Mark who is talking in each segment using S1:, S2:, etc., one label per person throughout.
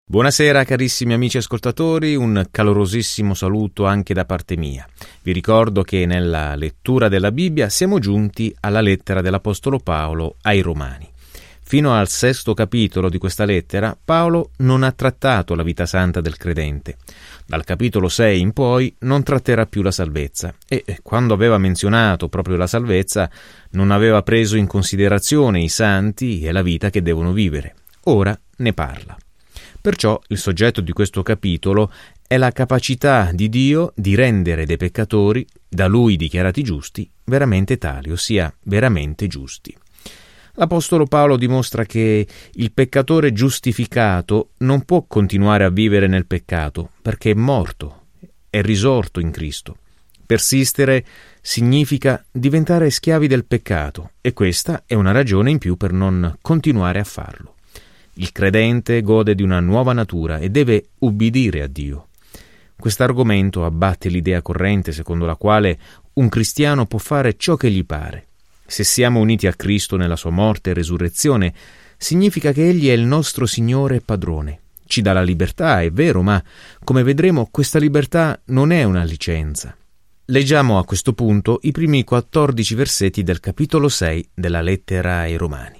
S1: Buonasera carissimi amici ascoltatori, un calorosissimo saluto anche da parte mia. Vi ricordo che nella lettura della Bibbia siamo giunti alla lettera dell'Apostolo Paolo ai Romani. Fino al 6° capitolo di questa lettera, Paolo non ha trattato la vita santa del credente. Dal capitolo 6 in poi non tratterà più la salvezza e quando aveva menzionato proprio la salvezza non aveva preso in considerazione i santi e la vita che devono vivere. Ora ne parla. Perciò il soggetto di questo capitolo è la capacità di Dio di rendere dei peccatori, da Lui dichiarati giusti, veramente tali, ossia veramente giusti. L'Apostolo Paolo dimostra che il peccatore giustificato non può continuare a vivere nel peccato, perché è morto, è risorto in Cristo. Persistere significa diventare schiavi del peccato, e questa è una ragione in più per non continuare a farlo. Il credente gode di una nuova natura e deve ubbidire a Dio. Quest'argomento abbatte l'idea corrente secondo la quale un cristiano può fare ciò che gli pare. Se siamo uniti a Cristo nella sua morte e resurrezione, significa che Egli è il nostro Signore e Padrone. Ci dà la libertà, è vero, ma come vedremo questa libertà non è una licenza. Leggiamo a questo punto i primi 14 versetti del capitolo 6 della lettera ai Romani.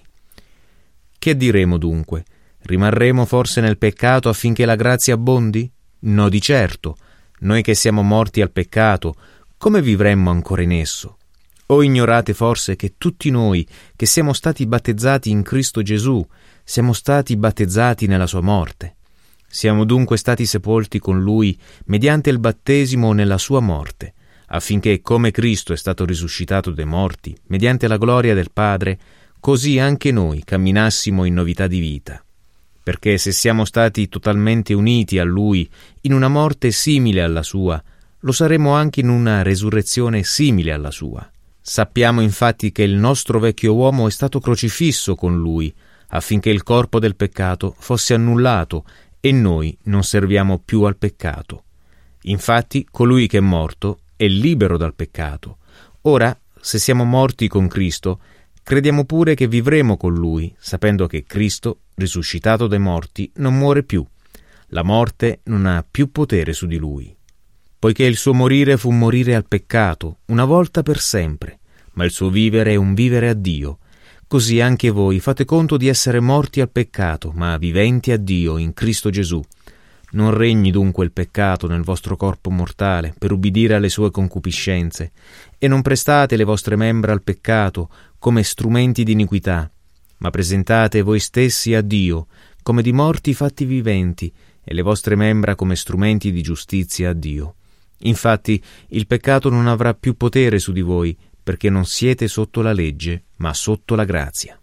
S1: Che diremo dunque? Rimarremo forse nel peccato affinché la grazia abbondi? No, di certo. Noi che siamo morti al peccato, come vivremmo ancora in esso? O ignorate forse che tutti noi che siamo stati battezzati in Cristo Gesù siamo stati battezzati nella sua morte? Siamo dunque stati sepolti con Lui mediante il battesimo nella sua morte, affinché come Cristo è stato risuscitato dai morti, mediante la gloria del Padre, così anche noi camminassimo in novità di vita. Perché se siamo stati totalmente uniti a Lui in una morte simile alla sua, lo saremo anche in una resurrezione simile alla sua. Sappiamo infatti che il nostro vecchio uomo è stato crocifisso con Lui, affinché il corpo del peccato fosse annullato e noi non serviamo più al peccato. Infatti, colui che è morto è libero dal peccato. Ora, se siamo morti con Cristo, crediamo pure che vivremo con Lui, sapendo che Cristo, risuscitato dai morti, non muore più. La morte non ha più potere su di Lui. Poiché il suo morire fu morire al peccato, una volta per sempre, ma il suo vivere è un vivere a Dio. Così anche voi fate conto di essere morti al peccato, ma viventi a Dio in Cristo Gesù. Non regni dunque il peccato nel vostro corpo mortale, per ubbidire alle sue concupiscenze, e non prestate le vostre membra al peccato come strumenti di iniquità, ma presentate voi stessi a Dio come di morti fatti viventi, e le vostre membra come strumenti di giustizia a Dio. Infatti il peccato non avrà più potere su di voi, perché non siete sotto la legge, ma sotto la grazia.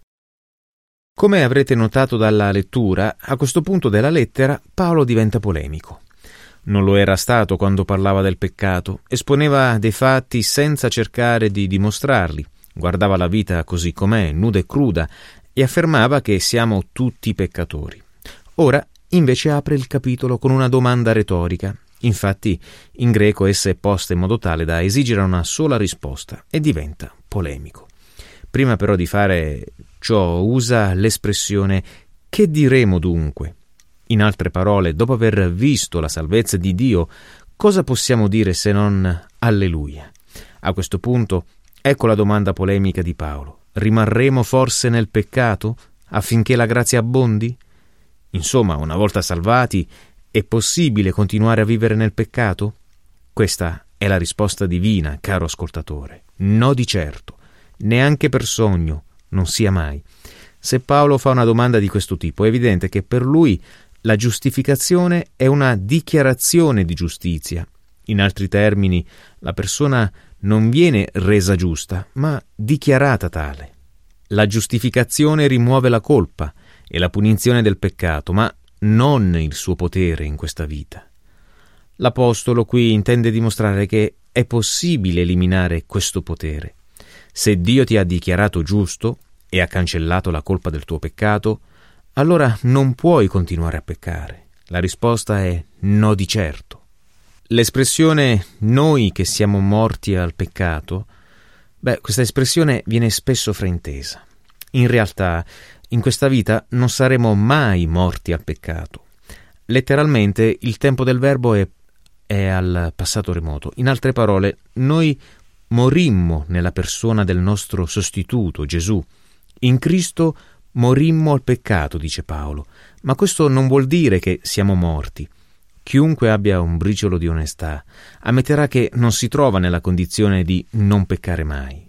S1: Come avrete notato dalla lettura, a questo punto della lettera Paolo diventa polemico. Non lo era stato quando parlava del peccato, esponeva dei fatti senza cercare di dimostrarli, guardava la vita così com'è, nuda e cruda, e affermava che siamo tutti peccatori. Ora invece apre il capitolo con una domanda retorica. Infatti in greco essa è posta in modo tale da esigere una sola risposta e diventa polemico. Prima però di fare ciò usa l'espressione «che diremo dunque?». In altre parole, dopo aver visto la salvezza di Dio, cosa possiamo dire se non alleluia? A questo punto, ecco la domanda polemica di Paolo. Rimarremo forse nel peccato affinché la grazia abbondi? Insomma, una volta salvati, è possibile continuare a vivere nel peccato? Questa è la risposta divina, caro ascoltatore. No, di certo. Neanche per sogno, non sia mai. Se Paolo fa una domanda di questo tipo, è evidente che per lui la giustificazione è una dichiarazione di giustizia. In altri termini, la persona non viene resa giusta, ma dichiarata tale. La giustificazione rimuove la colpa e la punizione del peccato, ma non il suo potere in questa vita. L'Apostolo qui intende dimostrare che è possibile eliminare questo potere. Se Dio ti ha dichiarato giusto e ha cancellato la colpa del tuo peccato, allora non puoi continuare a peccare. La risposta è no, di certo. L'espressione «noi che siamo morti al peccato», questa espressione viene spesso fraintesa. In realtà, in questa vita non saremo mai morti al peccato. Letteralmente il tempo del verbo è al passato remoto. In altre parole, noi morimmo nella persona del nostro sostituto, Gesù. In Cristo morimmo al peccato, dice Paolo, ma questo non vuol dire che siamo morti. Chiunque abbia un briciolo di onestà ammetterà che non si trova nella condizione di non peccare mai.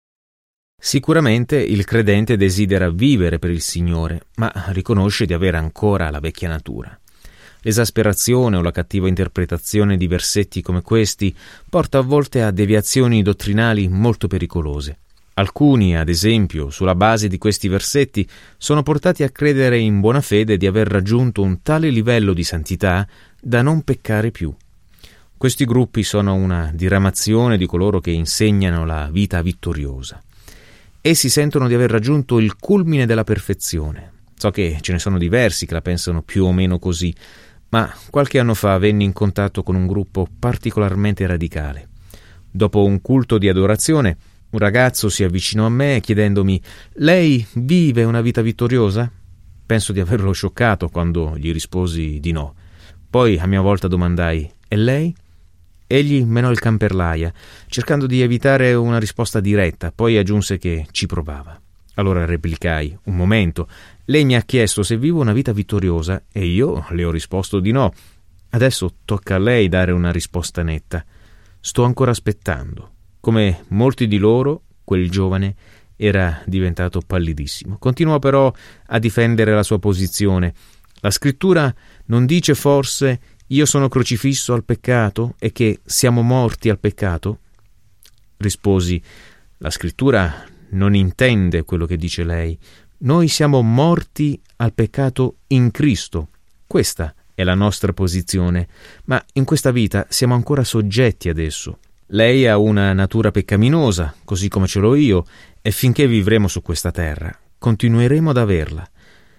S1: Sicuramente il credente desidera vivere per il Signore, ma riconosce di avere ancora la vecchia natura. L'esasperazione o la cattiva interpretazione di versetti come questi porta a volte a deviazioni dottrinali molto pericolose. Alcuni, ad esempio, sulla base di questi versetti, sono portati a credere in buona fede di aver raggiunto un tale livello di santità da non peccare più. Questi gruppi sono una diramazione di coloro che insegnano la vita vittoriosa. Essi sentono di aver raggiunto il culmine della perfezione. So che ce ne sono diversi che la pensano più o meno così, ma qualche anno fa venni in contatto con un gruppo particolarmente radicale. Dopo un culto di adorazione, un ragazzo si avvicinò a me chiedendomi: «Lei vive una vita vittoriosa?» Penso di averlo scioccato quando gli risposi di no. Poi a mia volta domandai: «E lei?» Egli menò il can per l'aia, cercando di evitare una risposta diretta, poi aggiunse che ci provava. Allora replicai: «Un momento, lei mi ha chiesto se vivo una vita vittoriosa e io le ho risposto di no. Adesso tocca a lei dare una risposta netta. Sto ancora aspettando». Come molti di loro, quel giovane era diventato pallidissimo. Continuò però a difendere la sua posizione. «La scrittura non dice forse: io sono crocifisso al peccato e che siamo morti al peccato?» Risposi: «La scrittura non intende quello che dice lei. Noi siamo morti al peccato in Cristo. Questa è la nostra posizione, ma in questa vita siamo ancora soggetti ad esso. Lei ha una natura peccaminosa, così come ce l'ho io, e finché vivremo su questa terra, continueremo ad averla».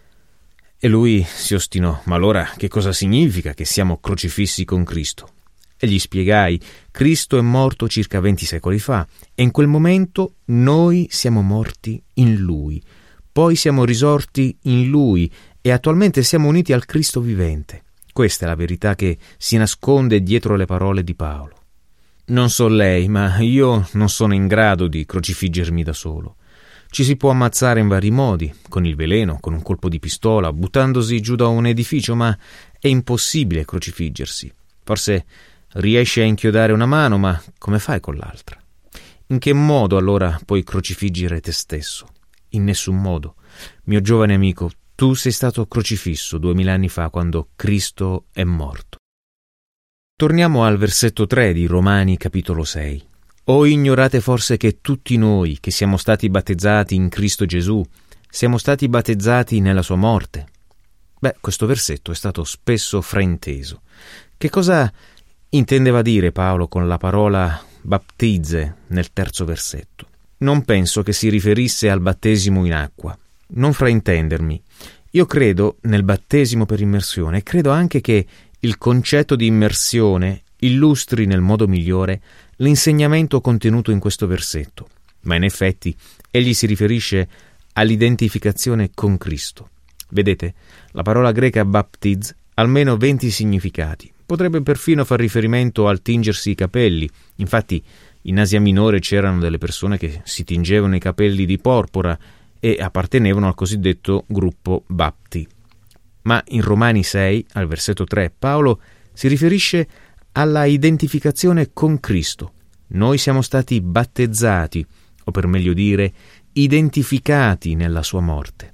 S1: E lui si ostinò: «Ma allora che cosa significa che siamo crocifissi con Cristo?» E gli spiegai: «Cristo è morto circa 20 secoli fa, e in quel momento noi siamo morti in Lui. Poi siamo risorti in Lui e attualmente siamo uniti al Cristo vivente. Questa è la verità che si nasconde dietro le parole di Paolo. Non so lei, ma io non sono in grado di crocifiggermi da solo. Ci si può ammazzare in vari modi, con il veleno, con un colpo di pistola, buttandosi giù da un edificio, ma è impossibile crocifiggersi. Forse riesci a inchiodare una mano, ma come fai con l'altra? In che modo allora puoi crocifiggere te stesso? In nessun modo. Mio giovane amico, tu sei stato crocifisso 2000 anni fa quando Cristo è morto». Torniamo al versetto 3 di Romani capitolo 6. «O ignorate forse che tutti noi che siamo stati battezzati in Cristo Gesù siamo stati battezzati nella sua morte?» Questo versetto è stato spesso frainteso. Che cosa intendeva dire Paolo con la parola baptizze nel terzo versetto? Non penso che si riferisse al battesimo in acqua. Non fraintendermi. Io credo nel battesimo per immersione e credo anche che il concetto di immersione illustri nel modo migliore l'insegnamento contenuto in questo versetto, ma in effetti egli si riferisce all'identificazione con Cristo. Vedete, la parola greca baptiz ha almeno 20 significati. Potrebbe perfino far riferimento al tingersi i capelli. Infatti in Asia Minore c'erano delle persone che si tingevano i capelli di porpora e appartenevano al cosiddetto gruppo Bapti. Ma in Romani 6, al versetto 3, Paolo si riferisce alla identificazione con Cristo. Noi siamo stati battezzati, o per meglio dire, identificati nella sua morte.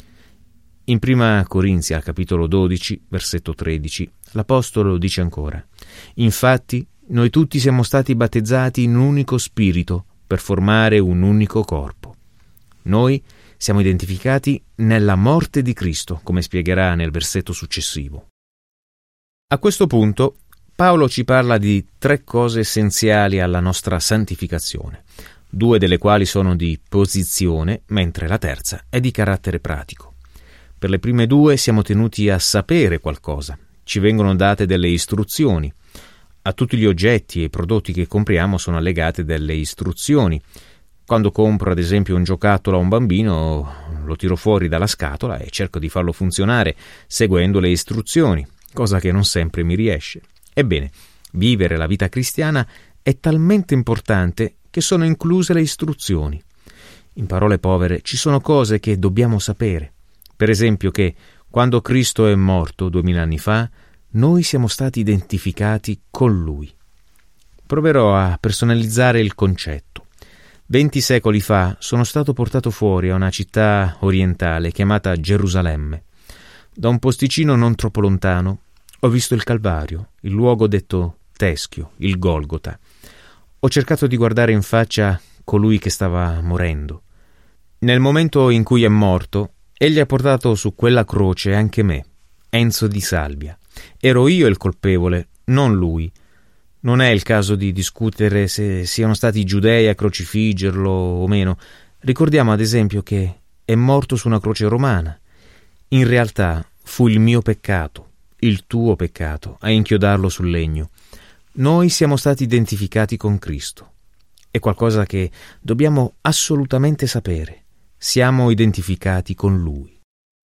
S1: In Prima Corinzi, al capitolo 12, versetto 13, l'Apostolo dice ancora: «Infatti, noi tutti siamo stati battezzati in un unico spirito per formare un unico corpo». Noi siamo identificati nella morte di Cristo, come spiegherà nel versetto successivo. A questo punto Paolo ci parla di 3 cose essenziali alla nostra santificazione, 2 delle quali sono di posizione, mentre la terza è di carattere pratico. Per le prime 2 siamo tenuti a sapere qualcosa, ci vengono date delle istruzioni. A tutti gli oggetti e i prodotti che compriamo sono allegate delle istruzioni. Quando compro ad esempio un giocattolo a un bambino, lo tiro fuori dalla scatola e cerco di farlo funzionare seguendo le istruzioni. cosa che non sempre mi riesce. Ebbene, vivere la vita cristiana è talmente importante che sono incluse le istruzioni. In parole povere, ci sono cose che dobbiamo sapere. Per esempio che, quando Cristo è morto 2000 anni fa, noi siamo stati identificati con Lui. Proverò a personalizzare il concetto. 20 secoli fa sono stato portato fuori a una città orientale chiamata Gerusalemme. Da un posticino non troppo lontano ho visto il Calvario, il luogo detto teschio, il Golgota. Ho cercato di guardare in faccia colui che stava morendo. Nel momento in cui è morto, egli ha portato su quella croce anche me, Enzo Di Salvia. Ero io il colpevole, non lui. Non è il caso di discutere se siano stati i giudei a crocifiggerlo o meno. Ricordiamo ad esempio che è morto su una croce romana. In realtà fu il mio peccato, il tuo peccato, a inchiodarlo sul legno. Noi siamo stati identificati con Cristo. È qualcosa che dobbiamo assolutamente sapere. Siamo identificati con Lui.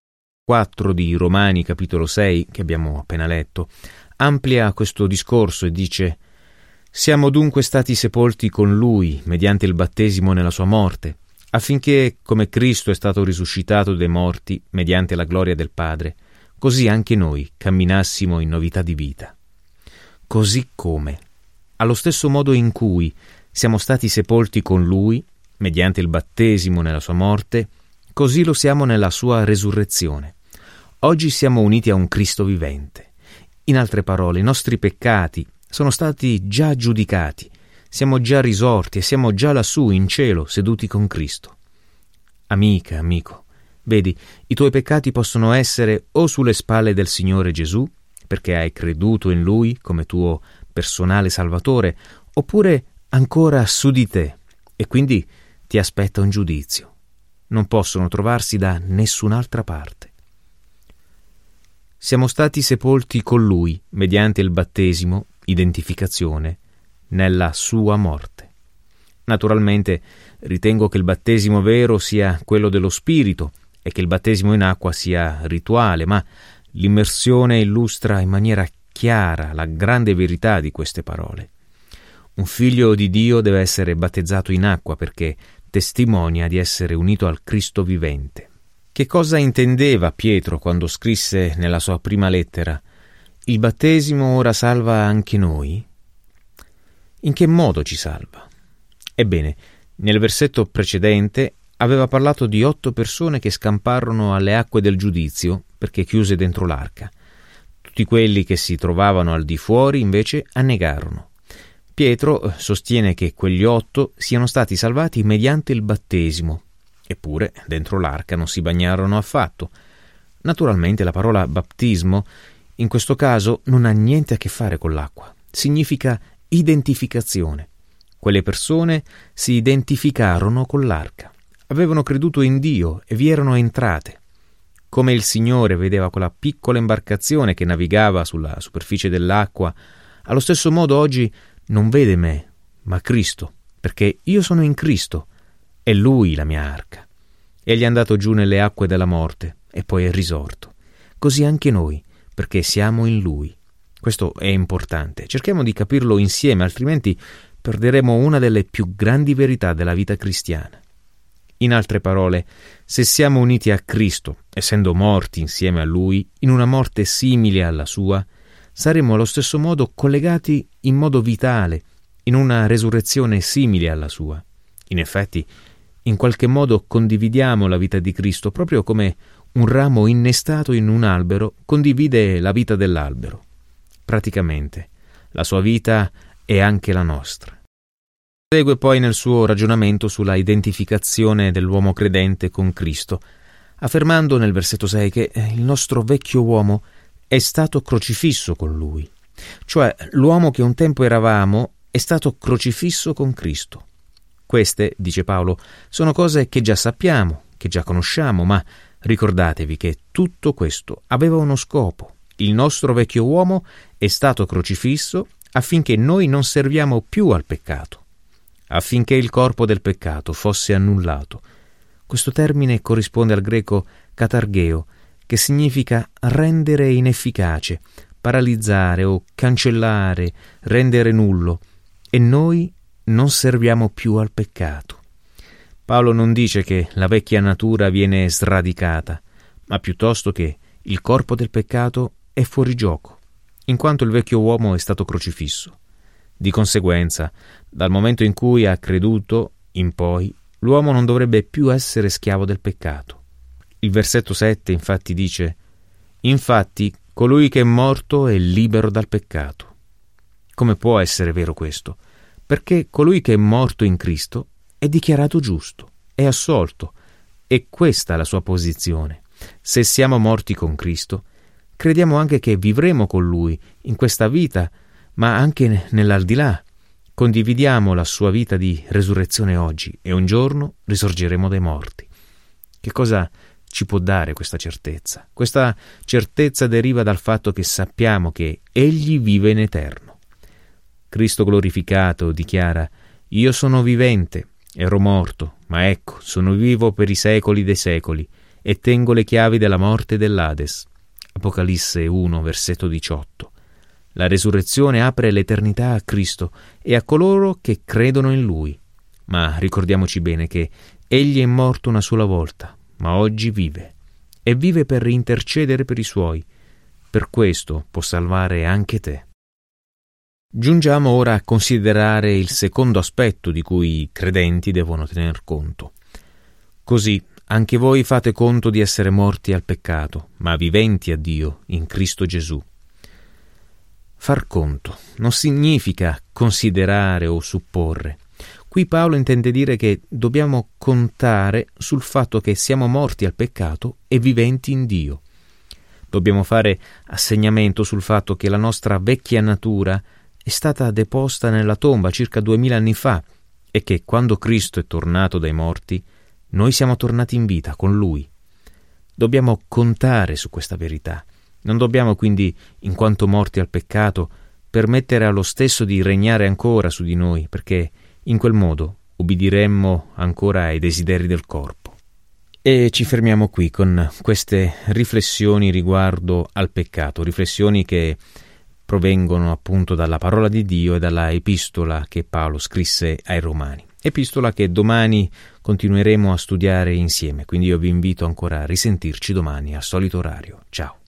S1: 4 di Romani, capitolo 6, che abbiamo appena letto, amplia questo discorso e dice: «Siamo dunque stati sepolti con Lui mediante il battesimo nella sua morte, affinché, come Cristo è stato risuscitato dai morti mediante la gloria del Padre, così anche noi camminassimo in novità di vita». Così come, allo stesso modo in cui siamo stati sepolti con Lui mediante il battesimo nella sua morte, così lo siamo nella sua resurrezione. Oggi siamo uniti a un Cristo vivente. In altre parole, i nostri peccati sono stati già giudicati, siamo già risorti e siamo già lassù in cielo, seduti con Cristo. Amica, amico, vedi, i tuoi peccati possono essere o sulle spalle del Signore Gesù, perché hai creduto in Lui come tuo personale Salvatore, oppure ancora su di te, e quindi ti aspetta un giudizio. Non possono trovarsi da nessun'altra parte. Siamo stati sepolti con Lui mediante il battesimo, identificazione, nella sua morte. Naturalmente ritengo che il battesimo vero sia quello dello Spirito e che il battesimo in acqua sia rituale, ma l'immersione illustra in maniera chiara la grande verità di queste parole. Un figlio di Dio deve essere battezzato in acqua perché testimonia di essere unito al Cristo vivente. Che cosa intendeva Pietro quando scrisse nella sua prima lettera: «Il battesimo ora salva anche noi»? In che modo ci salva? Ebbene, nel versetto precedente aveva parlato di 8 persone che scamparono alle acque del giudizio perché chiuse dentro l'arca. Tutti quelli che si trovavano al di fuori invece annegarono. Pietro sostiene che quegli 8 siano stati salvati mediante il battesimo, eppure dentro l'arca non si bagnarono affatto. Naturalmente la parola battismo in questo caso non ha niente a che fare con l'acqua, significa identificazione. Quelle persone si identificarono con l'arca, avevano creduto in Dio e vi erano entrate. Come il Signore vedeva quella piccola imbarcazione che navigava sulla superficie dell'acqua, allo stesso modo oggi non vede me, ma Cristo, perché io sono in Cristo, è Lui la mia arca. Egli è andato giù nelle acque della morte e poi è risorto. Così anche noi, perché siamo in Lui. Questo è importante, cerchiamo di capirlo insieme, altrimenti perderemo una delle più grandi verità della vita cristiana. In altre parole, se siamo uniti a Cristo, essendo morti insieme a Lui, in una morte simile alla sua, saremo allo stesso modo collegati in modo vitale, in una resurrezione simile alla sua. In effetti, in qualche modo condividiamo la vita di Cristo, proprio come un ramo innestato in un albero condivide la vita dell'albero. Praticamente, la sua vita è anche la nostra. Segue poi nel suo ragionamento sulla identificazione dell'uomo credente con Cristo, affermando nel versetto 6 che il nostro vecchio uomo è stato crocifisso con Lui. Cioè, l'uomo che un tempo eravamo è stato crocifisso con Cristo. Queste, dice Paolo, sono cose che già sappiamo, che già conosciamo, ma ricordatevi che tutto questo aveva uno scopo. Il nostro vecchio uomo è stato crocifisso affinché noi non serviamo più al peccato, affinché il corpo del peccato fosse annullato. Questo termine corrisponde al greco katargeo, che significa rendere inefficace, paralizzare o cancellare, rendere nullo, e noi non serviamo più al peccato. Paolo non dice che la vecchia natura viene sradicata, ma piuttosto che il corpo del peccato è fuori gioco, in quanto il vecchio uomo è stato crocifisso. Di conseguenza, dal momento in cui ha creduto in poi, l'uomo non dovrebbe più essere schiavo del peccato. Il versetto 7 infatti dice: «Infatti, colui che è morto è libero dal peccato». Come può essere vero questo? Perché colui che è morto in Cristo è dichiarato giusto, è assolto, e questa è la sua posizione. Se siamo morti con Cristo, crediamo anche che vivremo con Lui in questa vita, ma anche nell'aldilà. Condividiamo la sua vita di resurrezione oggi e un giorno risorgeremo dai morti. Che cosa ci può dare questa certezza? Questa certezza deriva dal fatto che sappiamo che Egli vive in eterno. Cristo glorificato dichiara: «Io sono vivente, ero morto, ma ecco, sono vivo per i secoli dei secoli e tengo le chiavi della morte e dell'Ades». Apocalisse 1, versetto 18. La resurrezione apre l'eternità a Cristo e a coloro che credono in Lui. Ma ricordiamoci bene che Egli è morto una sola volta, ma oggi vive. E vive per intercedere per i Suoi. Per questo può salvare anche te. Giungiamo ora a considerare il secondo aspetto di cui i credenti devono tener conto. Così anche voi fate conto di essere morti al peccato, ma viventi a Dio in Cristo Gesù. Far conto non significa considerare o supporre. Qui Paolo intende dire che dobbiamo contare sul fatto che siamo morti al peccato e viventi in Dio. Dobbiamo fare assegnamento sul fatto che la nostra vecchia natura è stata deposta nella tomba circa 2000 anni fa e che quando Cristo è tornato dai morti, noi siamo tornati in vita con Lui. Dobbiamo contare su questa verità. Non dobbiamo quindi, in quanto morti al peccato, permettere allo stesso di regnare ancora su di noi, perché in quel modo ubbidiremmo ancora ai desideri del corpo. E ci fermiamo qui con queste riflessioni riguardo al peccato, riflessioni che provengono appunto dalla parola di Dio e dalla epistola che Paolo scrisse ai Romani. Epistola che domani continueremo a studiare insieme, quindi io vi invito ancora a risentirci domani al solito orario. Ciao.